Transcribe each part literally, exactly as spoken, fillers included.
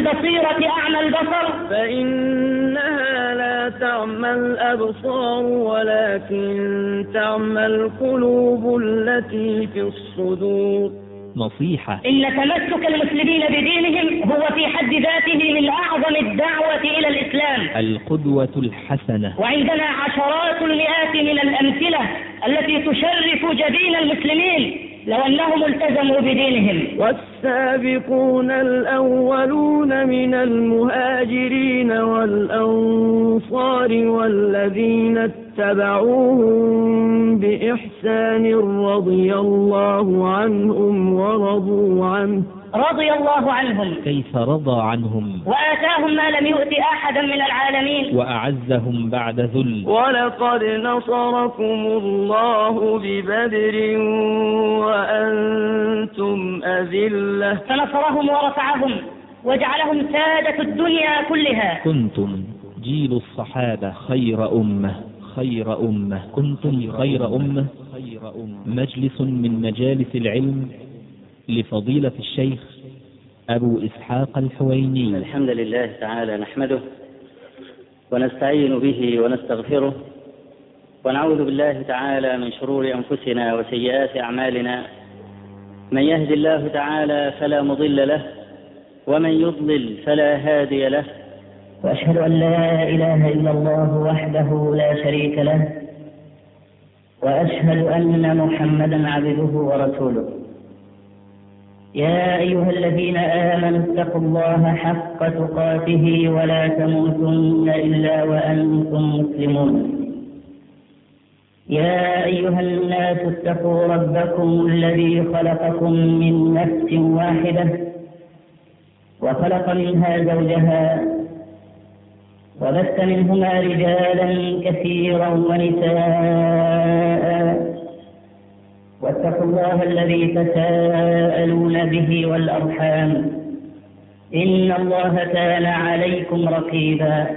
البصيرة أعمى البصر؟ فإنها لا تعمى الأبصار ولكن تعمى القلوب التي في الصدور. نصيحة: إن تمسك المسلمين بدينهم هو في حد ذاته من أعظم الدعوة إلى الإسلام. القدوة الحسنة. وعندنا عشرات المئات من الأمثلة التي تشرف جبين المسلمين لو أنهم التزموا بدينهم. والسابقون الأولون من المهاجرين والأنصار والذين اتبعوهم بإحسان رضي الله عنهم ورضوا عنه. رضي الله عنهم. كيف رضى عنهم؟ وآتاهم ما لم يؤت أحدا من العالمين. وأعزهم بعد ذل. ولقد نصركم الله ببدر وأنتم أذلة. فنصرهم ورفعهم وجعلهم سادة الدنيا كلها. كنتم جيل الصحابة خير أمة خير أمة كنتم خير أمة. مجلس من مجالس العلم لفضيلة الشيخ أبو إسحاق الحويني. الحمد لله تعالى نحمده ونستعين به ونستغفره ونعوذ بالله تعالى من شرور أنفسنا وسيئات أعمالنا. من يهد الله تعالى فلا مضل له ومن يضلل فلا هادي له. وأشهد أن لا إله إلا الله وحده لا شريك له وأشهد أن محمدا عبده ورسوله. يا أيها الذين آمنوا اتقوا الله حق تقاته ولا تموتن إلا وأنتم مسلمون. يا أيها الناس اتقوا ربكم الذي خلقكم من نفس واحدة وخلق منها زوجها وبث منهما رجالا كثيرا ونساء واتقوا الله الذي تساءلون به والأرحام إن الله كان عليكم رقيبا.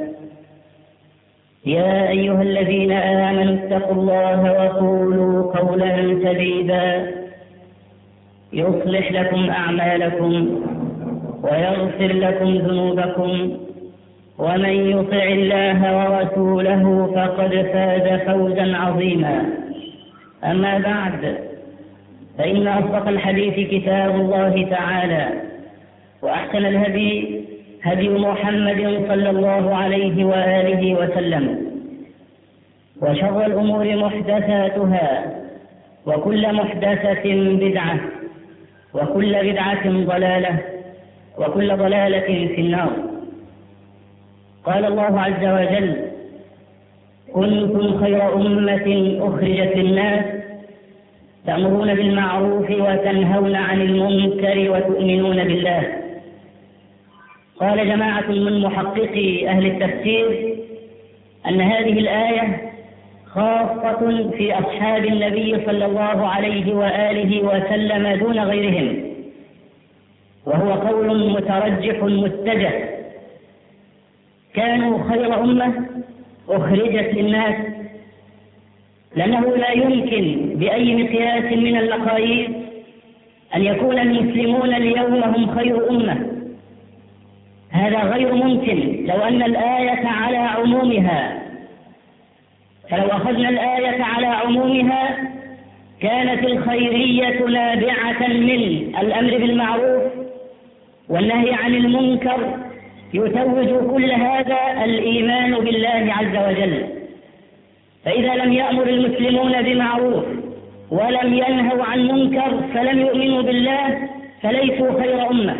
يا أيها الذين آمنوا اتقوا الله وقولوا قولا سديدا يصلح لكم أعمالكم ويغفر لكم ذنوبكم ومن يطع الله ورسوله فقد فاز فوزا عظيما. أما بعد، فإن أصدق الحديث كتاب الله تعالى وأحسن الهدي هدي محمد صلى الله عليه وآله وسلم وشر الأمور محدثاتها وكل محدثة بدعة وكل بدعة ضلالة وكل ضلالة في النار. قال الله عز وجل: كنتم خير أمة أخرجت للناس تأمرون بالمعروف وتنهون عن المنكر وتؤمنون بالله. قال جماعة من محققي أهل التفسير أن هذه الآية خاصة في أصحاب النبي صلى الله عليه وآله وسلم دون غيرهم، وهو قول مترجح متجه. كانوا خير أمة أخرجت للناس، لأنه لا يمكن بأي مقياس من المقاييس أن يكون المسلمون اليوم هم خير أمة. هذا غير ممكن لو أن الآية على عمومها. فلو أخذنا الآية على عمومها كانت الخيرية نابعة من الأمر بالمعروف والنهي عن المنكر، يتوج كل هذا الإيمان بالله عز وجل. فإذا لم يأمر المسلمون بمعروف ولم ينهوا عن منكر فلم يؤمنوا بالله، فليسوا خير أمة.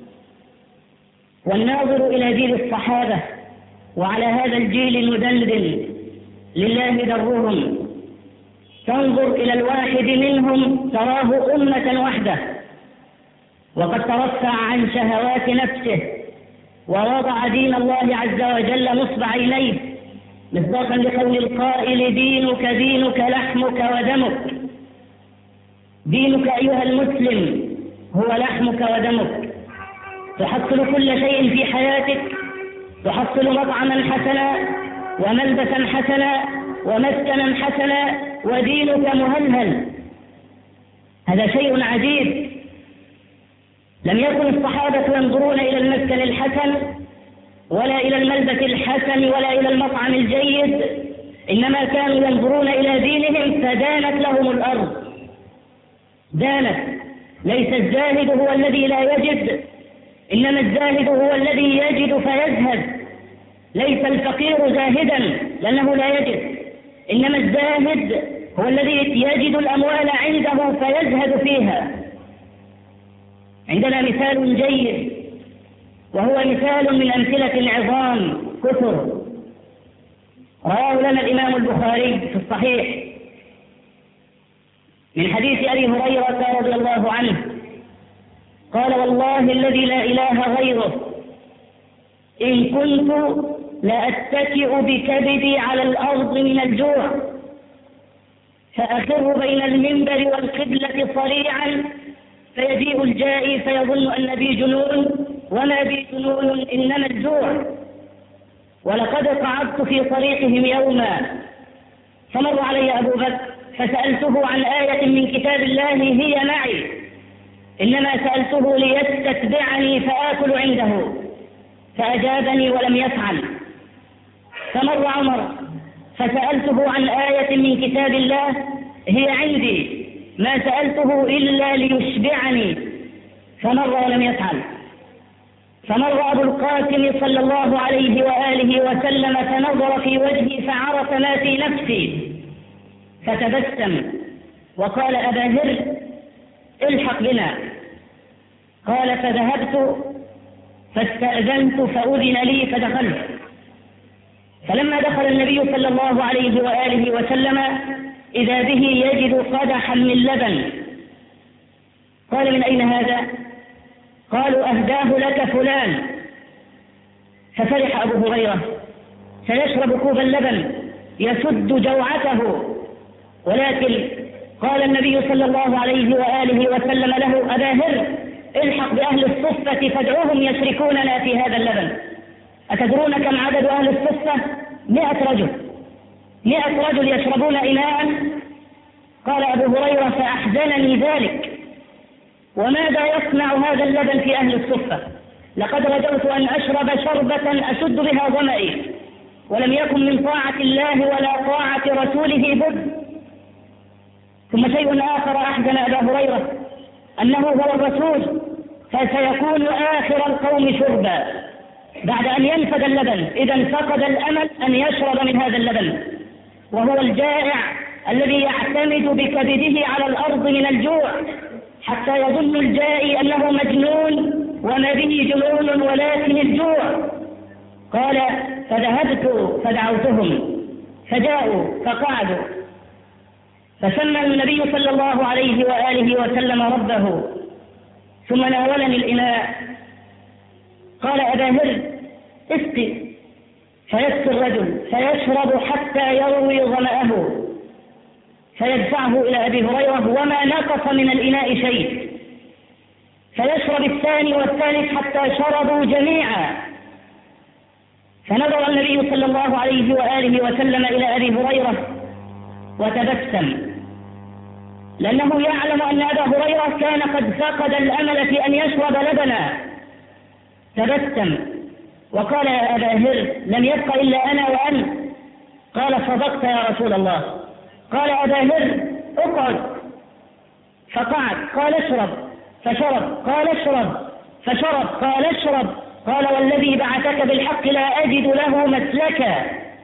والناظر إلى جيل الصحابة وعلى هذا الجيل المدلدل لله درهم، تنظر إلى الواحد منهم تراه أمة وحده، وقد ترفع عن شهوات نفسه ووضع دين الله عز وجل نصب عينيه، مصداقا لقول القائل: دينك دينك لحمك ودمك. دينك أيها المسلم هو لحمك ودمك. تحصل كل شيء في حياتك، تحصل مطعما حسنا وملبسا حسنا ومسكنا حسنا ودينك مهلهل. هذا شيء عجيب. لم يكن الصحابة ينظرون إلى المسكن الحسن ولا إلى الملبس الحسن ولا إلى المطعم الجيد، إنما كانوا ينظرون إلى دينهم فدانت لهم الأرض. دانت. ليس الزاهد هو الذي لا يجد، إنما الزاهد هو الذي يجد فيزهد. ليس الفقير زاهدا لأنه لا يجد، إنما الزاهد هو الذي يجد الأموال عنده فيزهد فيها. عندنا مثال جيد وهو مثال من أمثلة العظام كثر، رواه لنا الإمام البخاري في الصحيح من حديث أبي هريرة رضي الله عنه قال: والله الذي لا إله غيره إن كنت لأتكئ بكبدي على الأرض من الجوع فأخر بين المنبر والقبلة صريعا فيجيء الجائي فيظن أن بي جنون وما بي جنون إنما الجوع. ولقد قعدت في طريقهم يوما فمر علي أبو بكر فسألته عن آية من كتاب الله هي معي، إنما سألته ليستتبعني فآكل عنده فأجابني ولم يفعل. فمر عمر فسألته عن آية من كتاب الله هي عندي، ما سألته إلا ليشبعني فمر ولم يفعل. فمر أبو القاسم صلى الله عليه وآله وسلم فنظر في وجهي فعرف ما في نفسي فتبسم وقال: أبا هر الحق بنا. قال: فذهبت فاستأذنت فأذن لي فدخلت. فلما دخل النبي صلى الله عليه وآله وسلم إذا به يجد قدحا من لبن. قال: من أين هذا؟ قالوا: أهداه لك فلان. ففرح أبو هريرة سيشرب كوب اللبن يسد جوعته، ولكن قال النبي صلى الله عليه وآله وسلم له: أبا هر الحق بأهل الصفة فادعوهم يشركوننا في هذا اللبن. أتدرون كم عدد أهل الصفة؟ مئة رجل مئة رجل يشربون إناء. قال أبو هريرة: فأحزنني ذلك، وماذا يصنع هذا اللبن في أهل الصفة؟ لقد رجوت أن أشرب شربة أسد بها ظمئي، ولم يكن من طاعة الله ولا طاعة رسوله بد. ثم شيء آخر أحزن أبا هريرة أنه هو الرسول فسيكون آخر القوم شربا بعد أن ينفد اللبن، إذا فقد الأمل أن يشرب من هذا اللبن، وهو الجائع الذي يعتمد بكبده على الأرض من الجوع حتى يظن الجائي أنه مجنون وما به جنون ولكن الجوع. قال: فذهبت فدعوتهم فجاءوا فقعدوا، فسمى النبي صلى الله عليه وآله وسلم ربه ثم ناولني الإناء. قال: أبا هر اسقي. فيسقي الرجل فيشرب حتى يروي ظمأه فيدفعه إلى أبي هريرة وما نقص من الإناء شيء، فيشرب الثاني والثالث حتى شربوا جميعا. فنظر النبي صلى الله عليه وآله وسلم إلى أبي هريرة وتبسم، لأنه يعلم أن أبا هريرة كان قد فقد الأمل في أن يشرب لبنا. تبسم وقال: يا أبا هر لم يبق إلا أنا وأنت. قال: صدقت يا رسول الله. قال أبا هر اقعد. فقعد. قال: اشرب. فشرب. قال: اشرب. فشرب. قال: اشرب. قال: والذي بعثك بالحق لا أجد له مسلكا.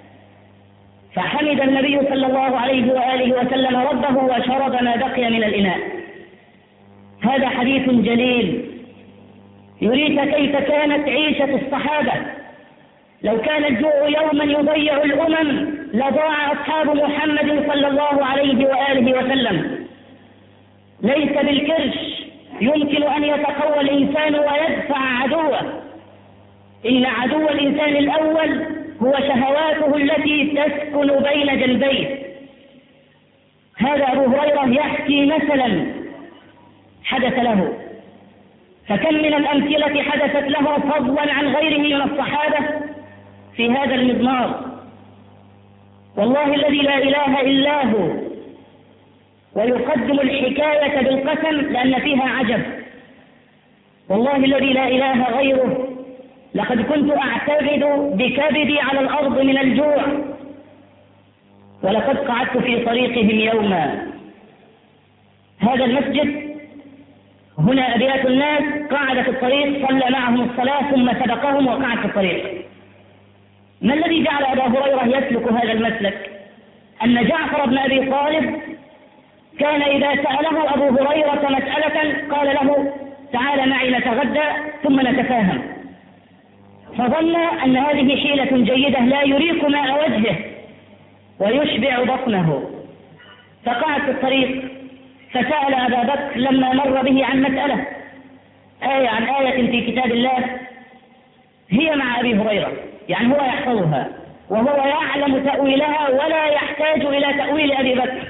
فحمد النبي صلى الله عليه وآله وسلم ربه وشرب ما بقي من الإناء. هذا حديث جليل يريك كيف كانت عيشة الصحابة. لو كان الجوع يوما يضيع الأمم لضاع أصحاب محمد صلى الله عليه وآله وسلم. ليس بالكرش يمكن أن يتقوى الإنسان ويدفع عدوه، إن عدو الإنسان الأول هو شهواته التي تسكن بين جنبيه. هذا أبو هريرة يحكي مثلا حدث له، فكم من الأمثلة حدثت له فضلا عن غيره من الصحابة في هذا المضمار. والله الذي لا إله إلا هو. ويقدم الحكاية بالقسم لأن فيها عجب. والله الذي لا إله غيره لقد كنت أعتمد بكبدي على الأرض من الجوع، ولقد قعدت في طريقهم يوما. هذا المسجد هنا أبيات الناس، قعد في الطريق صلى معهم الصلاة ثم سبقهم وقعد في الطريق. ما الذي جعل أبا هريرة يسلك هذا المسلك؟ أن جعفر بن أبي طالب كان إذا سأله أبو هريرة مسألة قال له تعال معي نتغدى ثم نتفاهم، فظن أن هذه حيلة جيدة لا يريق ماء وجهه ويشبع بطنه، فقعد في الطريق فسأل أبا بكر لما مر به عن مسألة، آية عن آية في كتاب الله هي مع أبي هريرة، يعني هو يحفظها وهو يعلم تأويلها ولا يحتاج إلى تأويل أبي بكر،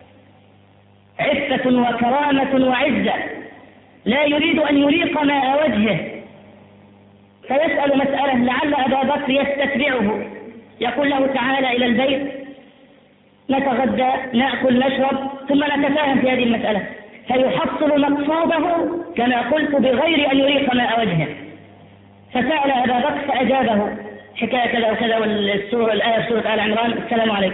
عفة وكرامة وعزة، لا يريد أن يريق ماء وجهه، فيسأل مسألة لعل أبا بكر يستتبعه، يقول له تعالى إلى البيت نتغدى نأكل نشرب ثم نتفاهم في هذه المسألة، فيحصل مقصوده كما قلت بغير أن يريق ماء وجهه. فسأل أبا بكر فأجابه حكاية كذا وكذا والسورة الآية سورة آل عمران السلام عليكم.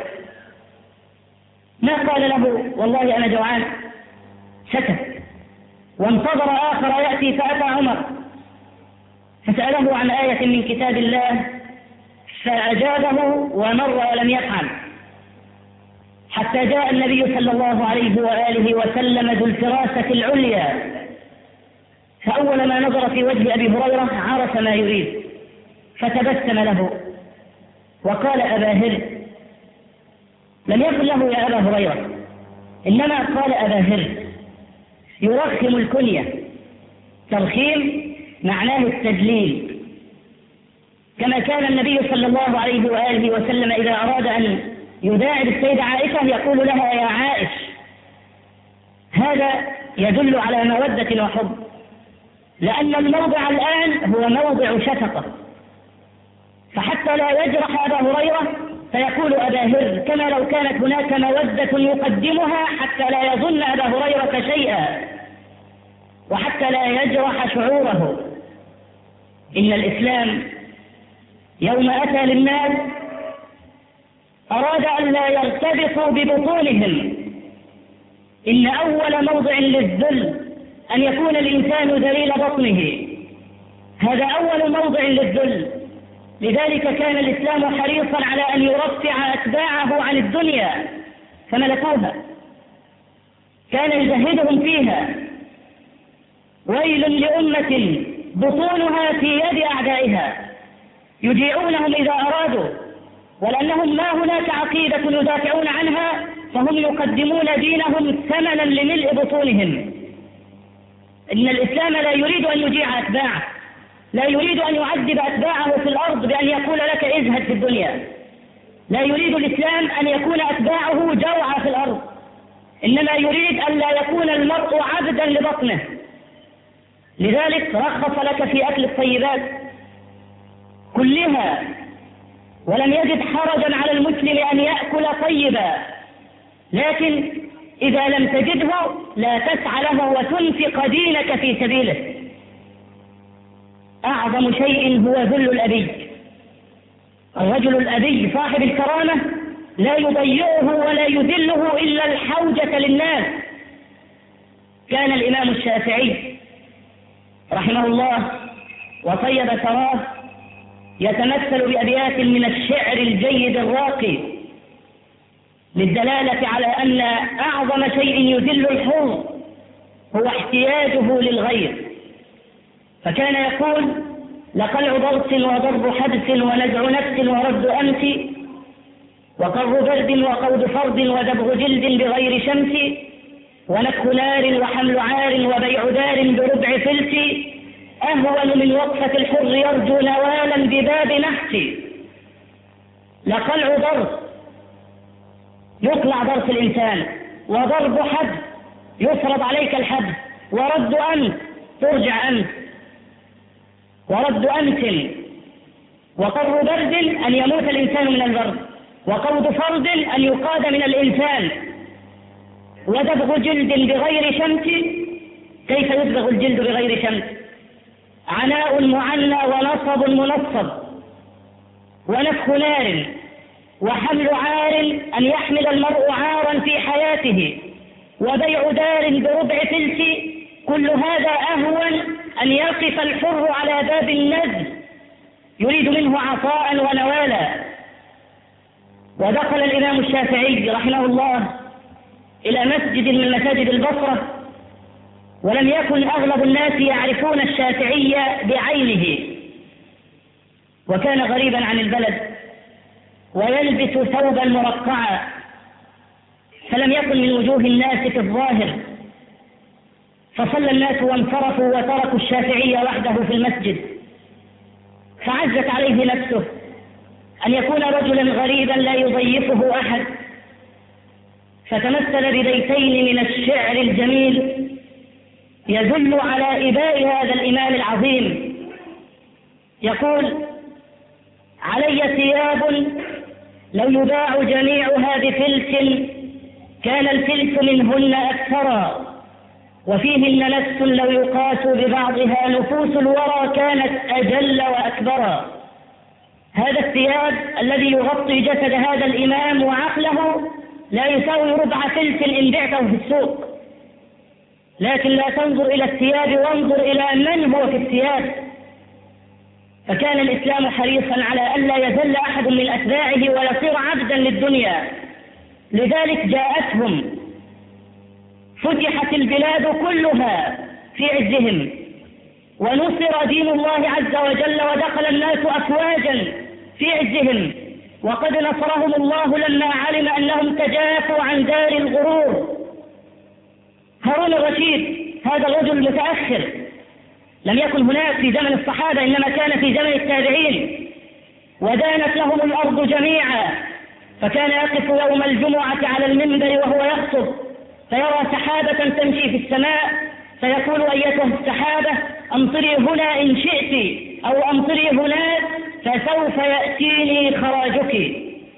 ما قال له والله أنا جوعان، سكت وانتظر آخر يأتي فأتى عمر فسأله عن آية من كتاب الله فأجابه ومر ولم يفعل، حتى جاء النبي صلى الله عليه وآله وسلم ذو الفراسة العليا، فأول ما نظر في وجه أبي هريرة عرف ما يريد فتبسم له وقال أبا هر، لم يقل له يا أبا هريرة إنما قال أبا هر، يرخم الكنية، ترخيم معناه التدليل، كما كان النبي صلى الله عليه وآله وسلم إذا أراد أن يداعب السيدة عائشة يقول لها يا عائش، هذا يدل على مودة وحب، لأن الموضع الآن هو موضع شفقة، فحتى لا يجرح أبا هريرة فيقول أبا هر، كما لو كانت هناك مودة يقدمها حتى لا يظن أبا هريرة شيئا وحتى لا يجرح شعوره. إن الإسلام يوم أتى للناس أراد أن لا يرتبطوا ببطونهم، إن أول موضع للذل أن يكون الإنسان ذليل بطنه، هذا أول موضع للذل، لذلك كان الإسلام حريصا على أن يرفع أتباعه عن الدنيا فملكوها، كان يزهدهم فيها. ويل لأمة بطونها في يد أعدائها يجيعونهم إذا أرادوا، ولأنهم ما هناك عقيدة يدافعون عنها فهم يقدمون دينهم ثمنا لملء بطونهم. إن الإسلام لا يريد أن يجيع أتباعه، لا يريد أن يعذب أتباعه في الأرض بأن يقول لك ازهد في الدنيا، لا يريد الإسلام أن يكون أتباعه جوعا في الأرض، إنما يريد أن لا يكون المرء عبدا لبطنه. لذلك رخص لك في أكل الطيبات كلها، ولم يجد حرجا على المسلم أن يأكل طيبا، لكن إذا لم تجده لا تسعى له وتنفق دينك في سبيله. أعظم شيء هو ذل الأبي، الرجل الأبي صاحب الكرامة لا يضيعه ولا يذله إلا الحوجة للناس. كان الإمام الشافعي رحمه الله وطيب ثراه يتمثل بأبيات من الشعر الجيد الراقي للدلالة على أن أعظم شيء يذل الحر هو احتياجه للغير، فكان يقول لقلع ضرس وضرب حبس ونزع نفس ورد أمس وقر برد وقود فرد ودبغ جلد بغير شمس ونكه نار وحمل عار وبيع دار بربع فلس أهون من وقفة الحر يرجو نوالا بباب نحس. لقلع ضرس يقلع ضرس الإنسان، وضرب حد يفرض عليك الحد، ورد أمس ترجع أمس، ورد أمس، وقر برد أن يموت الإنسان من البرد، وقود فرد أن يقاد من الإنسان، ودبغ جلد بغير شمس. كيف يدبغ الجلد بغير شمس؟ عناء معنى ونصب منصب ونفخ نار وحمل عار أن يحمل المرء عارا في حياته وبيع دار بربع فلس، كل هذا أهون أن يقف الحر على باب النزل يريد منه عطاء ونوالا. ودخل الإمام الشافعي رحمه الله إلى مسجد من مساجد البصرة، ولم يكن أغلب الناس يعرفون الشافعي بعينه، وكان غريبا عن البلد ويلبس ثوبا مرقعا، فلم يكن من وجوه الناس في الظاهر. فصلى الناس وانصرفوا وتركوا الشافعي وحده في المسجد، فعزت عليه نفسه أن يكون رجلا غريبا لا يضيفه أحد، فتمثل ببيتين من الشعر الجميل يدل على إباء هذا الإمام العظيم. يقول: علي ثياب لو يباع جميعها بفلس، كان الفلس منهن أكثرا، وفيهن نفس لو يقاس ببعضها نفوس الورى كانت أجل وأكبرا. هذا الثياب الذي يغطي جسد هذا الإمام وعقله لا يساوي ربع فلس إن بعته في السوق، لكن لا تنظر إلى الثياب وانظر إلى من هو في الثياب. فكان الإسلام حريصا على أن لا يذل أحد من أتباعه ويصير عبدا للدنيا، لذلك جاءتهم، فتحت البلاد كلها في عزهم، ونصر دين الله عز وجل، ودخل الناس أفواجا في عزهم، وقد نصرهم الله لما علم أنهم تجافوا عن دار الغرور. هارون الرشيد هذا الرجل المتأخر لم يكن هناك في زمن الصحابة، إنما كان في زمن التابعين، ودانت لهم الأرض جميعا، فكان يقف يوم الجمعة على المنبر وهو يخطب فيرى سحابة تمشي في السماء، فيقول: أيتها السحابة أمطري هنا إن شئت، أو أمطري هناك فسوف يأتيني خراجك.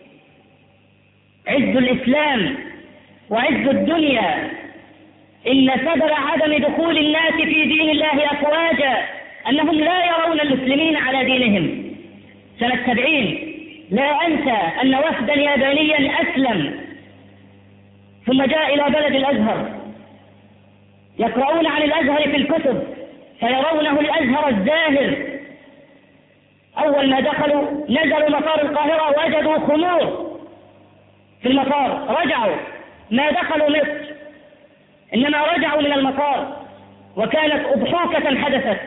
عز الإسلام وعز الدنيا إن سبب عدم دخول الناس في دين الله أفواجا أنهم لا يرون المسلمين على دينهم. سنة سبعين لا أنسى أن وفدا يابانيا أسلم ثم جاء إلى بلد الأزهر، يقرؤون عن الأزهر في الكتب فيرونه الأزهر الزاهر. أول ما دخلوا نزلوا مطار القاهرة وجدوا خمور في المطار، رجعوا، ما دخلوا مصر إنما رجعوا من المطار، وكانت أضحوكة حدثت.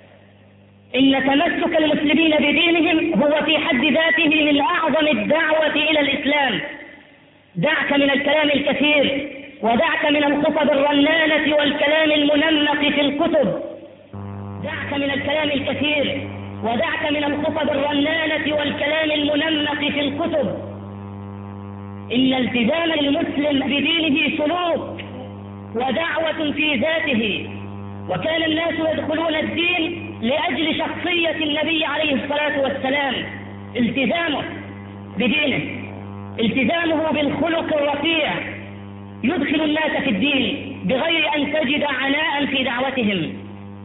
إن تمسك المسلمين بدينهم هو في حد ذاته من أعظم الدعوة إلى الإسلام. دعك من الكلام الكثير، ودعك من الخطب الرنانة والكلام المنمق في الكتب، دعك من الكلام الكثير ودعك من الخطب الرنانة والكلام المنمق في الكتب. إن التزام المسلم بدينه سلوك ودعوة في ذاته، وكان الناس يدخلون الدين لأجل شخصية النبي عليه الصلاة والسلام، التزامه بدينه، التزامه بالخلق الرفيع يدخل الناس في الدين بغير أن تجد عناء في دعوتهم.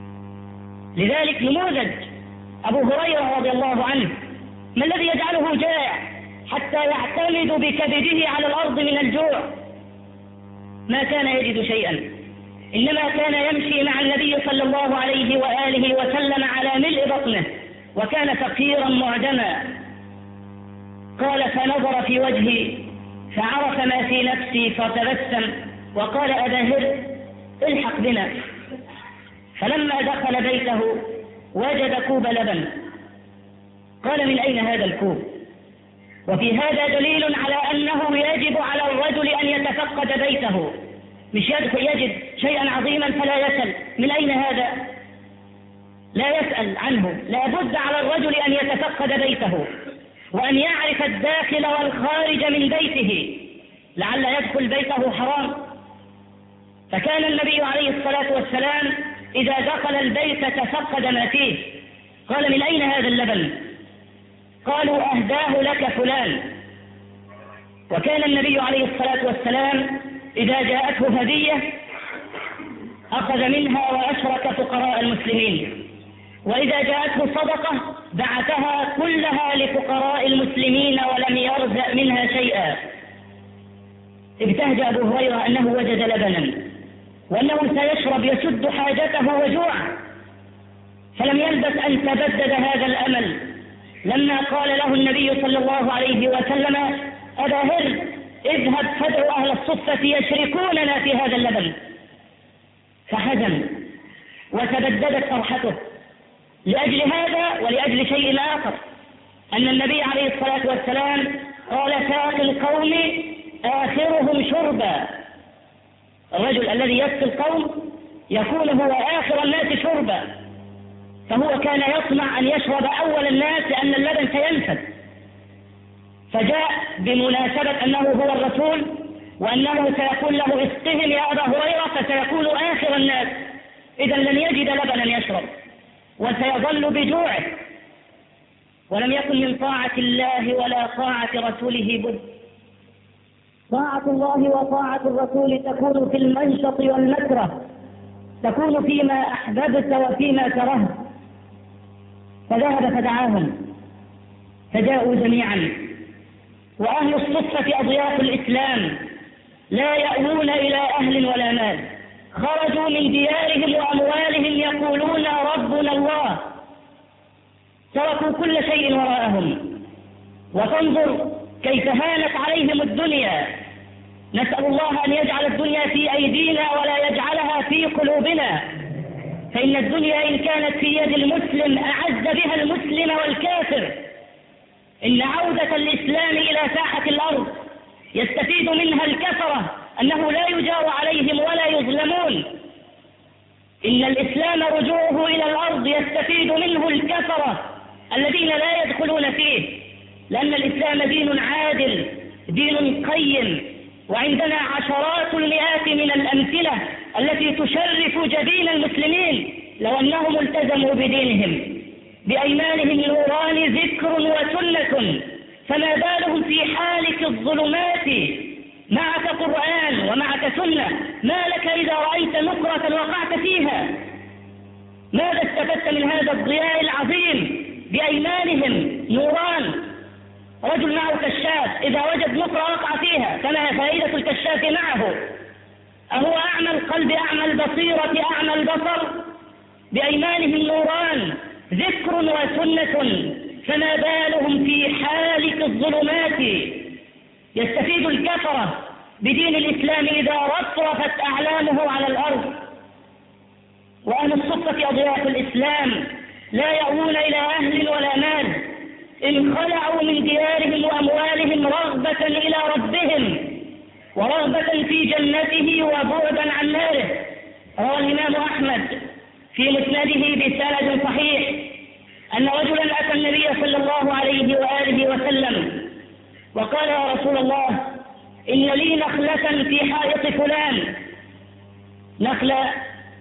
لذلك نموذج أبو هريرة رضي الله عنه، ما الذي يجعله جائع حتى يعتمد بكبده على الأرض من الجوع؟ ما كان يجد شيئا، إنما كان يمشي مع النبي صلى الله عليه وآله وسلم على ملء بطنه، وكان فقيرا معدما. قال: فنظر في وجهي فعرف ما في نفسي فتبسم وقال: أبا هر الحق بنا. فلما دخل بيته وجد كوب لبن، قال: من أين هذا الكوب؟ وفي هذا دليل على أنه يجب على الرجل أن يتفقد بيته، مش يجد شيئا عظيما فلا يسأل من أين هذا، لا يسأل عنه. لا بد على الرجل أن يتفقد بيته وأن يعرف الداخل والخارج من بيته لعل يدخل بيته حرام. فكان النبي عليه الصلاة والسلام إذا دخل البيت تفقد ما فيه. قال: من أين هذا اللبن؟ قالوا: أهداه لك فلان. وكان النبي عليه الصلاة والسلام إذا جاءته هدية أخذ منها وأشرك فقراء المسلمين. وإذا جاءته صدقة بعثها كلها لفقراء المسلمين ولم يرزق منها شيئا. ابتهج أبو هريرة أنه وجد لبنا وأنه سيشرب يسد حاجته وجوعه، فلم يلبث أن تبدد هذا الأمل لما قال له النبي صلى الله عليه وسلم: أبا هر، اذهب فادعو أهل الصفة يشركوننا في هذا اللبن. فحزن وتبددت فرحته لأجل هذا ولأجل شيء آخر، أن النبي عليه الصلاة والسلام قال: ساقي القوم آخرهم شربا. الرجل الذي يسقي القوم يكون هو آخر الناس شربا، فهو كان يطمع أن يشرب أول الناس لأن اللبن سينفد، فجاء بمناسبة أنه هو الرسول وأنه سيقول له: اسقهم يا أبا هريرة، فسيكون آخر الناس، إذا لن يجد لبنا يشرب وسيظل بجوعه. ولم يكن من طاعة الله ولا طاعة رسوله بد. طاعة الله وطاعة الرسول تكون في المنشط والمكره، تكون فيما أحببت وفيما كرهت. فذهب فدعاهم فجاءوا جميعا، وأهل الصفة أضياف الإسلام لا يأوون إلى أهل ولا مال، خرجوا من ديارهم وأموالهم يقولون: ربنا الله. تركوا كل شيء وراءهم. وتنظر كيف هانت عليهم الدنيا. نسأل الله أن يجعل الدنيا في أيدينا ولا يجعلها في قلوبنا، فإن الدنيا إن كانت في يد المسلم أعز بها المسلم والكافر. إن عودة الإسلام إلى ساحة الأرض يستفيد منها الكفرة أنه لا يجار عليهم ولا يظلمون. إن الإسلام رجوعه إلى الأرض يستفيد منه الكفرة الذين لا يدخلون فيه، لأن الإسلام دين عادل، دين قيم. وعندنا عشرات المئات من الأمثلة التي تشرف جبين المسلمين لو أنهم التزموا بدينهم. بأيمانهم نوران ذكر وسنة، فما بالهم في حالك الظلمات معك قرآن ومعك سنة؟ ما لك إذا رأيت نقرة وقعت فيها؟ ماذا استفدت من هذا الضياء العظيم؟ بأيمانهم نوران. رجل معه كشاف، إذا وجد نقرة وقع فيها، فما فائدة الكشاف معه؟ أهو أعمى القلب أعمى البصيرة أعمى البصر؟ بأيمانهم نوران ذكر وسنة، فما بالهم في حالك الظلمات؟ يستفيد الكفرة بدين الإسلام إذا رفرفت أعلامه على الأرض. وأهل الصفة أضياف الإسلام لا يأوون إلى أهل ولا مال، انخلعوا من ديارهم وأموالهم رغبة إلى ربهم ورغبة في جنته وبعدا عن ناره. روى الإمام أحمد في مسنده بسند صحيح أن رجلا أتى النبي صلى الله عليه وآله وسلم وقال: يا رسول الله، إن لي نخلة في حائط فلان، نخلة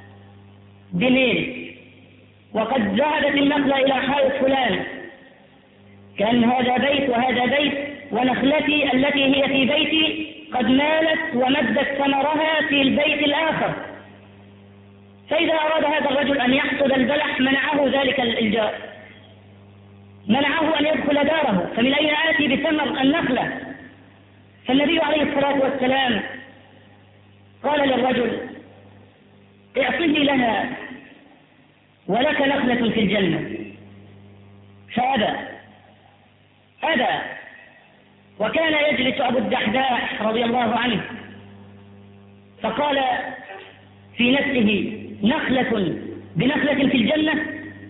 بميل، وقد ذهبت النخلة إلى حائط فلان، كان هذا بيت وهذا بيت، ونخلتي التي هي في بيتي قد مالت ومدت ثمرها في البيت الآخر. فإذا أراد هذا الرجل أن يحصد البلح منعه ذلك الجار، منعه أن يدخل داره، فمن أين آتي بثمر النخلة؟ فالنبي عليه الصلاة والسلام قال للرجل: اعطه لها ولك نخلة في الجنة. فأبى أبى وكان يجلس أبو الدحداح رضي الله عنه، فقال في نفسه: نخلة بنخلة في الجنة؟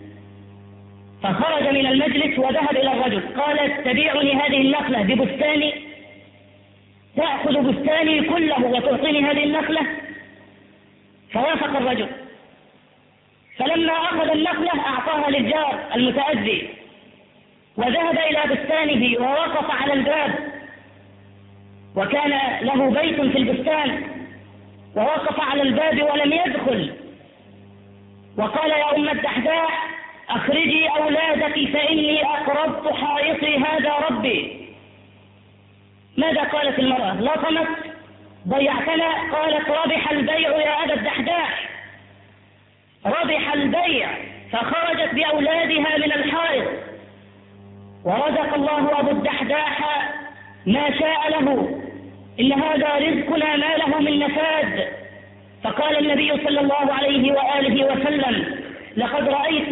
فخرج من المجلس وذهب إلى الرجل قال: تبيعني هذه النخلة ببستاني؟ تأخذ بستاني كله وتعطيني هذه النخلة؟ فوافق الرجل، فلما أخذ النخلة أعطاها للجار المتأذي، وذهب إلى بستانه ووقف على الباب، وكان له بيت في البستان، ووقف على الباب ولم يدخل، وقال: يا أم الدحداح، أخرجي أولادك فإني أقربت حائطي هذا ربي. ماذا قالت المرأة؟ لطمت: ضيعتنا. قالت: ربح البيع يا أبا الدحداح، ربح البيع. فخرجت بأولادها من الحائط، ورزق الله أبو الدحداح ما شاء له، إن هذا رزقنا ما له من نفاد. فقال النبي صلى الله عليه وآله وسلم: لقد رأيت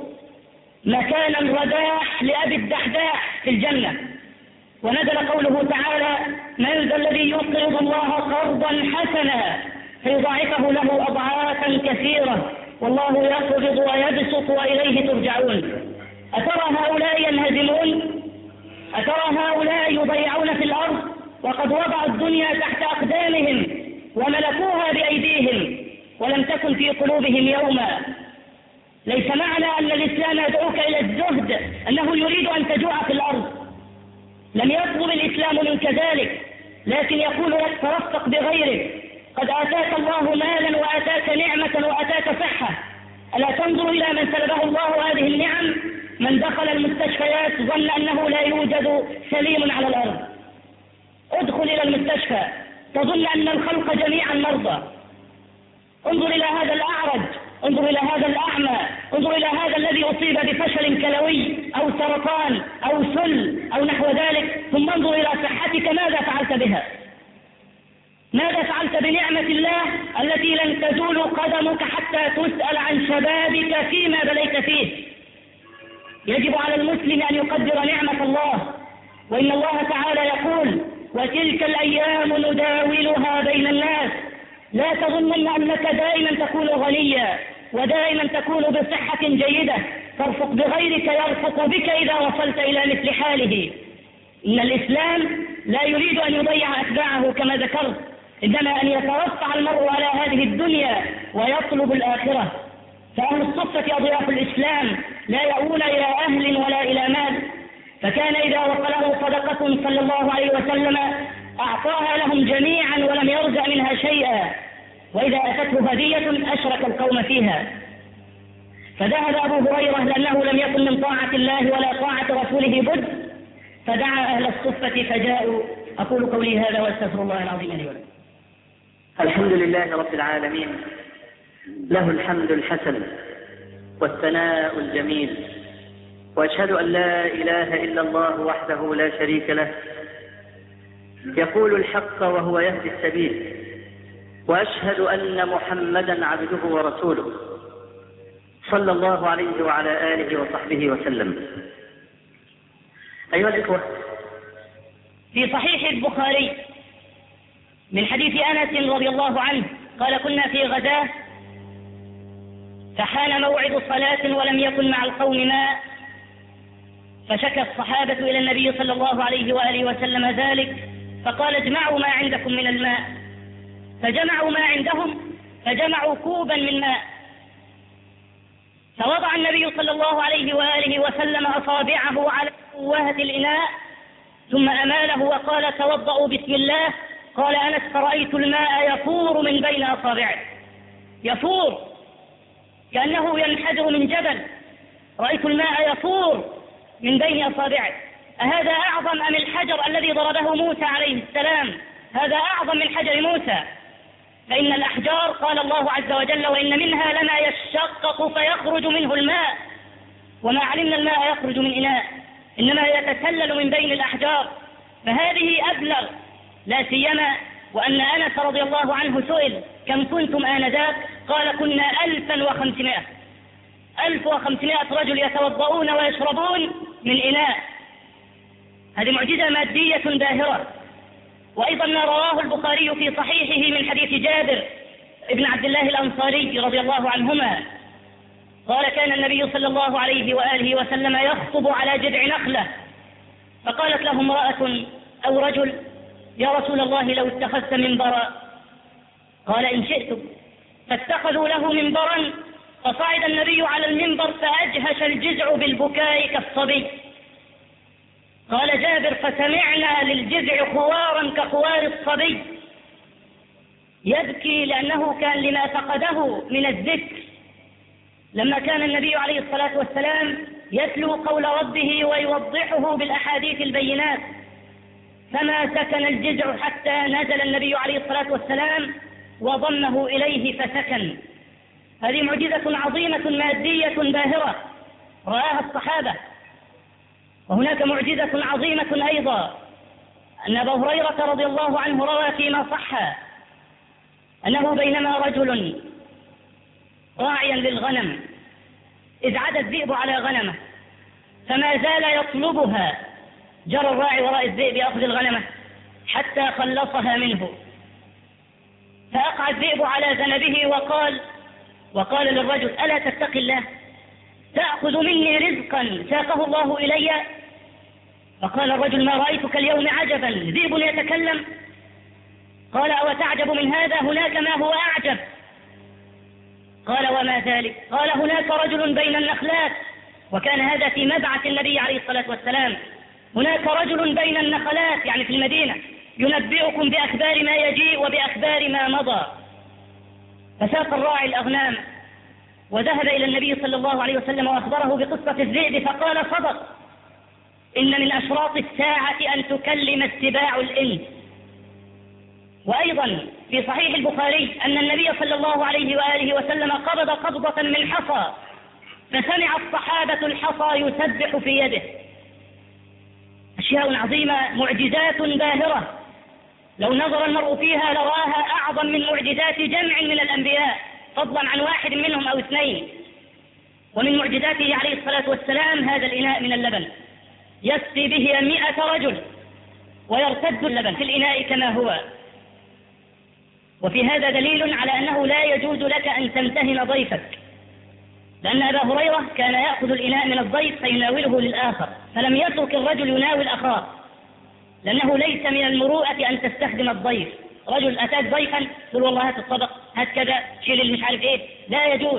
مكان الرداح لأبي الدحداح في الجنة. ونزل قوله تعالى: من ذا الذي يقرض الله قرضا حسنا فيضاعفه له أضعافا كثيرة والله يقبض ويبسط وإليه ترجعون. أترى هؤلاء ينهزمون؟ أترى هؤلاء يضيعون في الأرض وقد وضعوا الدنيا تحت أقدامهم وملكوها بأيديهم ولم تكن في قلوبهم يوما. ليس معنى أن الإسلام يدعوك إلى الزهد أنه يريد أن تجوع في الأرض، لم يطلب الإسلام منك ذلك، لكن يقول لك ترفق بغيرك. قد آتاك الله مالا وآتاك نعمة وآتاك صحة، ألا تنظر إلى من سلبه الله هذه النعم؟ من دخل المستشفيات ظن أنه لا يوجد سليم على الأرض. ادخل إلى المستشفى تظن أن الخلق جميعا مرضى. انظر إلى هذا الأعرج، انظر إلى هذا الأعمى، انظر إلى هذا الذي أصيب بفشل كلوي أو سرطان أو سل أو نحو ذلك، ثم انظر إلى صحتك ماذا فعلت بها؟ ماذا فعلت بنعمة الله التي لن تزول قدمك حتى تسأل عن شبابك فيما بليت فيه؟ يجب على المسلم أن يقدر نعمة الله، وإن الله تعالى يقول: وتلك الأيام نداولها بين الناس. لا تظنن أنك دائما تكون غنيا ودائما تكون بصحة جيدة، ترفق بغيرك يرفق بك إذا وصلت إلى مثل حاله. إن الإسلام لا يريد أن يضيع أتباعه كما ذكرت، إنما أن يترفع المرء على هذه الدنيا ويطلب الآخرة. فأهل الصفة أضياف الإسلام لا يأوون إلى أهل ولا إلى مال، فكان إذا وصله صدقة صلى الله عليه وسلم أعطاها لهم جميعا ولم يرجع منها شيئا، وإذا أتته هدية أشرك القوم فيها. فذهب أبو هريرة لأنه لم يكن من طاعة الله ولا طاعة رسوله بد، فدعا أهل الصفة فجاءوا. أقول قولي هذا وأستغفر الله العظيم لي ولكم. الحمد لله رب العالمين، له الحمد الحسن والثناء الجميل، وأشهد أن لا إله إلا الله وحده لا شريك له، يقول الحق وهو يهدي السبيل، وأشهد أن محمدا عبده ورسوله صلى الله عليه وعلى آله وصحبه وسلم. أيها الإخوة، في صحيح البخاري من حديث أنس رضي الله عنه قال: كنا في غداة فحان موعد الصلاة ولم يكن مع القوم ماء، فشكى الصحابة إلى النبي صلى الله عليه وآله وسلم ذلك، فقال: اجمعوا ما عندكم من الماء. فجمعوا ما عندهم، فجمعوا كوبا من ماء، فوضع النبي صلى الله عليه وآله وسلم أصابعه على فوهة الإناء ثم أماله وقال: توضؤوا بسم الله. قال أنس: فرأيت الماء يفور من بين أصابعه، يفور كأنه ينحدر من جبل، رأيت الماء يفور من بين أصابعه. أهذا أعظم أم الحجر الذي ضربه موسى عليه السلام؟ هذا أعظم من حجر موسى. فإن الأحجار قال الله عز وجل: وإن منها لما يشقق فيخرج منه الماء، وما علمنا الماء يخرج من إناء، إنما يتسلل من بين الأحجار. فهذه أبلغ، لا سيما وأن أنس رضي الله عنه سئل: كم كنتم آنذاك؟ قال: كنا ألفا وخمسمائة ألف وخمسمائة رجل يتوضؤون ويشربون من إناء. هذه معجزة مادية باهرة. وأيضا ما رواه البخاري في صحيحه من حديث جابر ابن عبد الله الأنصاري رضي الله عنهما قال: كان النبي صلى الله عليه وآله وسلم يخطب على جذع نخلة، فقالت له امرأة أو رجل: يا رسول الله لو اتخذت منبرا. قال: إن شئتم. فاتخذوا له منبرا، فصعد النبي على المنبر فأجهش الجذع بالبكاء كالصبي. قال جابر: فسمعنا للجذع خوارا كخوار الصبي، يبكي لأنه كان لما فقده من الذكر. لما كان النبي عليه الصلاة والسلام يتلو قول ربه ويوضحه بالأحاديث البينات، فما سكن الجذع حتى نزل النبي عليه الصلاة والسلام وضمه إليه فسكن. هذه معجزة عظيمة مادية باهرة رآها الصحابة. وهناك معجزة عظيمة أيضا أن أبا هريرة رضي الله عنه روى فيما صح أنه بينما رجل راعيا للغنم إذ عدا الذئب على غنمه فما زال يطلبها، جرى الراعي وراء الذئب يأخذ الغنمة حتى خلصها منه، فأقع الذئب على ذنبه وقال وقال للرجل: ألا تتقي الله؟ تأخذ مني رزقا ساقه الله إلي؟ فقال الرجل: ما رأيتك اليوم عجبا، ذئب يتكلم؟ قال: أو تعجب من هذا؟ هناك ما هو أعجب. قال: وما ذلك؟ قال: هناك رجل بين النخلات، وكان هذا في مبعث النبي عليه الصلاة والسلام، هناك رجل بين النخلات يعني في المدينة ينبئكم بأخبار ما يجيء وبأخبار ما مضى. فساق الراعي الأغنام وذهب إلى النبي صلى الله عليه وسلم وأخبره بقصة الذئب، فقال: صدق، إن من أشراط الساعة أن تكلم السباع الإنس. وأيضا في صحيح البخاري أن النبي صلى الله عليه وآله وسلم قبض قبضة من حصى فسمع الصحابة الحصى يسبح في يده. أشياء عظيمة، معجزات باهرة لو نظر المرء فيها لراها أعظم من معجزات جمع من الأنبياء، فضلا عن واحد منهم أو اثنين. ومن معجزاته عليه الصلاة والسلام هذا الإناء من اللبن يسقي به مئة رجل ويرتد اللبن في الإناء كما هو. وفي هذا دليل على أنه لا يجوز لك أن تمتهن ضيفك، لأن أبا هريرة كان يأخذ الإناء من الضيف فيناوله للآخر، فلم يترك الرجل يناول أخاه، لأنه ليس من المروءة أن تستخدم الضيف. رجل أتاك ضيفا قل والله هات الطبق، هات كذا، شيل المش عارف إيه، لا يجوز،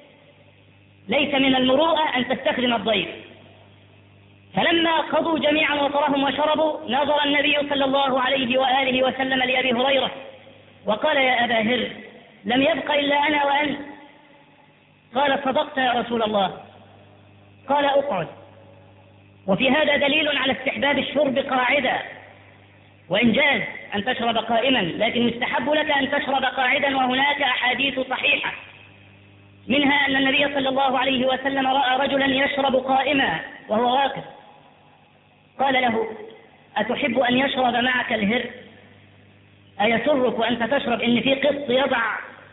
ليس من المروءة أن تستخدم الضيف. فلما قضوا جميعا وطرهم وشربوا نظر النبي صلى الله عليه وآله وسلم لأبي هريرة وقال: يا أبا هر، لم يبق إلا أنا وأنت. قال: صدقت يا رسول الله. قال: أقعد. وفي هذا دليل على استحباب الشرب قاعدا، وإن جاز أن تشرب قائما، لكن يستحب لك أن تشرب قاعدا. وهناك أحاديث صحيحة منها أن النبي صلى الله عليه وسلم رأى رجلا يشرب قائما وهو واقف، قال له: أتحب أن يشرب معك الهر؟ أيسرك أنت تشرب إن في قط يضع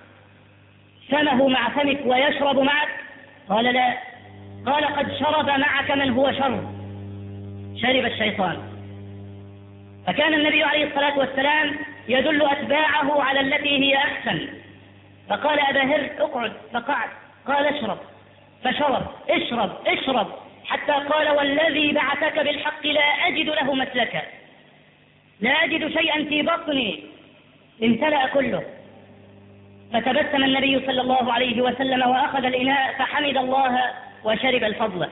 فمه مع فمك ويشرب معك؟ قال: لا. قال: قد شرب معك من هو شر، شرب الشيطان. فكان النبي عليه الصلاة والسلام يدل أتباعه على التي هي أحسن، فقال: أبا هر اقعد، فقعد. قال: اشرب، فشرب. اشرب اشرب حتى قال: والذي بعثك بالحق لا أجد له مسلكا، لا أجد شيئا في بطني، امتلأ كله. فتبسم النبي صلى الله عليه وسلم وأخذ الإناء فحمد الله وشرب الفضل.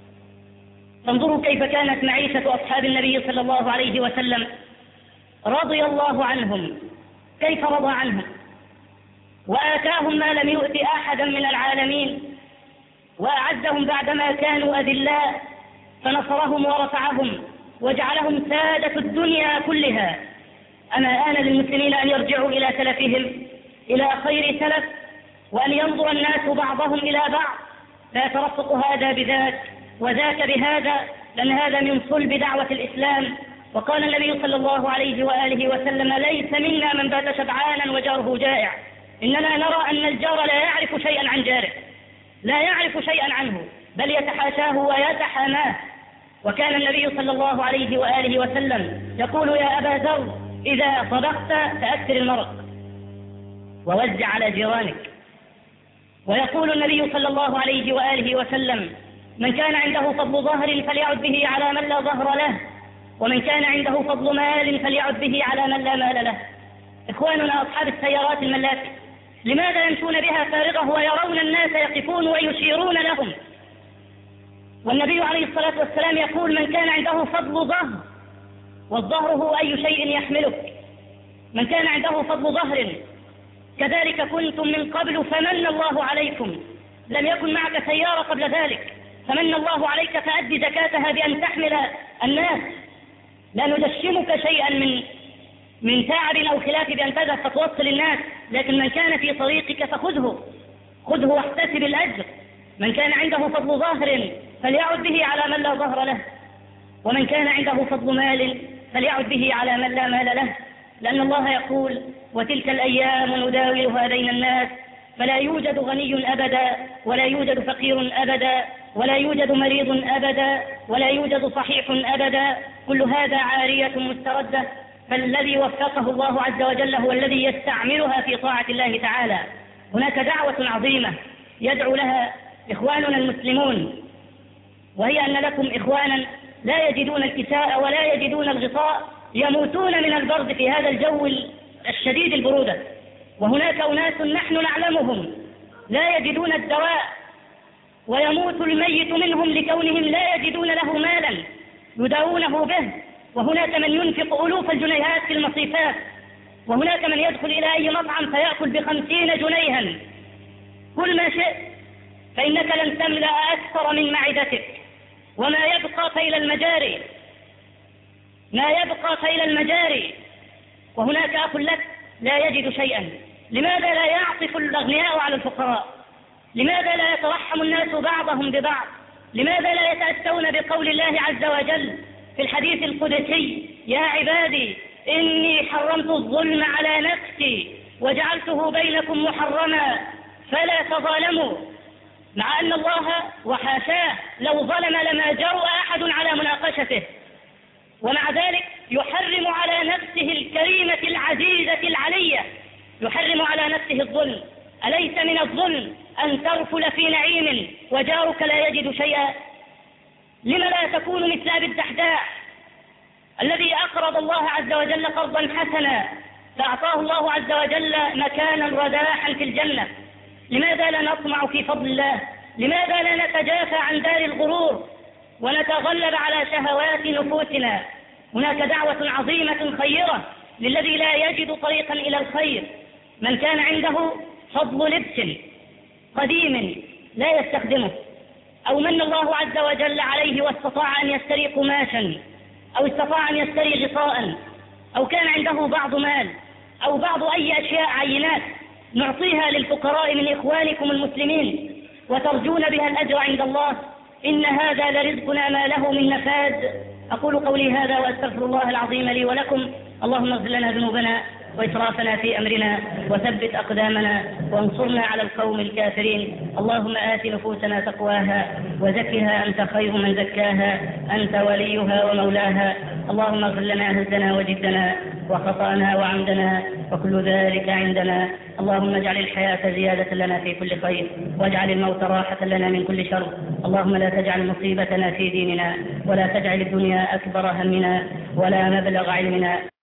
فانظروا كيف كانت معيشة أصحاب النبي صلى الله عليه وسلم رضي الله عنهم، كيف رضى عنهم وآتاهم ما لم يؤت أحدا من العالمين، وأعزهم بعدما كانوا أذلاء فنصرهم ورفعهم وجعلهم سادة الدنيا كلها. أما آن للمسلمين أن يرجعوا إلى سلفهم، إلى خير سلف، وأن ينظر الناس بعضهم إلى بعض، لا يترفق هذا بذاك وذاك بهذا، لأن هذا من صلب دعوة الإسلام. وقال النبي صلى الله عليه وآله وسلم: ليس منا من بات شبعانا وجاره جائع، إننا نرى أن الجار لا يعرف شيئا عن جاره، لا يعرف شيئا عنه، بل يتحاشاه ويتحاماه. وكان النبي صلى الله عليه وآله وسلم يقول: يا أبا ذر، إذا طبخت فأكثر المرق ووزع على جيرانك. ويقول النبي صلى الله عليه وآله وسلم: من كان عنده فضل ظهر فليعد به على من لا ظهر له، ومن كان عنده فضل مال فليعد به على من لا مال له. إخواننا أصحاب السيارات الملاكي لماذا يمشون بها فارغة ويرون الناس يقفون ويشيرون لهم؟ والنبي عليه الصلاة والسلام يقول: من كان عنده فضل ظهر، والظهر هو أي شيء يحملك، من كان عنده فضل ظهر كذلك كنتم من قبل فمن الله عليكم، لم يكن معك سيارة قبل ذلك فمن الله عليك فأدي زكاتها بأن تحمل الناس، لا ندشمك شيئا من من تعب أو خلاف بأن تذهب فتوصل الناس، لكن من كان في طريقك فخذه خذه واحتسب الأجر. من كان عنده فضل ظاهر فليعد به على من لا ظهر له، ومن كان عنده فضل مال فليعد به على من لا مال له، لأن الله يقول: وتلك الأيام نداولها بين الناس فلا يوجد غني أبدا ولا يوجد فقير أبدا ولا يوجد مريض أبدا ولا يوجد صحيح أبدا، كل هذا عارية مستردة. فالذي وفقه الله عز وجل هو الذي يستعملها في طاعة الله تعالى. هناك دعوة عظيمة يدعو لها إخواننا المسلمون، وهي أن لكم إخوانا لا يجدون الكساء ولا يجدون الغطاء، يموتون من البرد في هذا الجو الشديد البرودة. وهناك أناس نحن نعلمهم لا يجدون الدواء، ويموت الميت منهم لكونهم لا يجدون له مالا يداوونه به. وهناك من ينفق ألوف الجنيهات في المصيفات، وهناك من يدخل إلى أي مطعم فيأكل بخمسين جنيها. كل ما شئت، فإنك لن تملأ أكثر من معدتك، وما يبقى فإلى المجاري، ما يبقى فإلى المجاري. وهناك أخ لك لا يجد شيئا. لماذا لا يعطف الأغنياء على الفقراء؟ لماذا لا يترحم الناس بعضهم ببعض؟ لماذا لا يتأتون بقول الله عز وجل في الحديث القدسي: يا عبادي إني حرمت الظلم على نفسي وجعلته بينكم محرما فلا تظالموا، مع أن الله وحاشاه لو ظلم لما جرؤ أحد على مناقشته، ومع ذلك يحرم على نفسه الكريمة العزيزة العلية، يحرم على نفسه الظلم. أليس من الظلم أن ترفل في نعيم وجارك لا يجد شيئا؟ لم لا تكون مثل أبي الدحداح الذي أقرض الله عز وجل قرضا حسنا فأعطاه الله عز وجل مكانا رداحا في الجنة؟ لماذا لا نطمع في فضل الله؟ لماذا لا نتجافى عن دار الغرور ونتغلب على شهوات نفوسنا؟ هناك دعوة عظيمة خيرة للذي لا يجد طريقا إلى الخير. من كان عنده فضل لبس قديم لا يستخدمه، أو من الله عز وجل عليه واستطاع أن يشتري قماشا، أو استطاع أن يشتري غطاء، أو كان عنده بعض مال أو بعض أي أشياء عينات، نعطيها للفقراء من إخوانكم المسلمين وترجون بها الأجر عند الله. إن هذا لرزقنا ما له من نفاد. أقول قولي هذا وأستغفر الله العظيم لي ولكم. اللهم اغفر لنا ذنوبنا وإسرافنا في أمرنا وثبت أقدامنا وانصرنا على القوم الكافرين. اللهم آت نفوسنا تقواها وزكها أنت خير من زكاها، أنت وليها ومولاها. اللهم اغفر لنا هزنا وجدنا وخطأنا وعمدنا وكل ذلك عندنا. اللهم اجعل الحياة زيادة لنا في كل خير، واجعل الموت راحة لنا من كل شر. اللهم لا تجعل مصيبتنا في ديننا، ولا تجعل الدنيا أكبر همنا ولا مبلغ علمنا.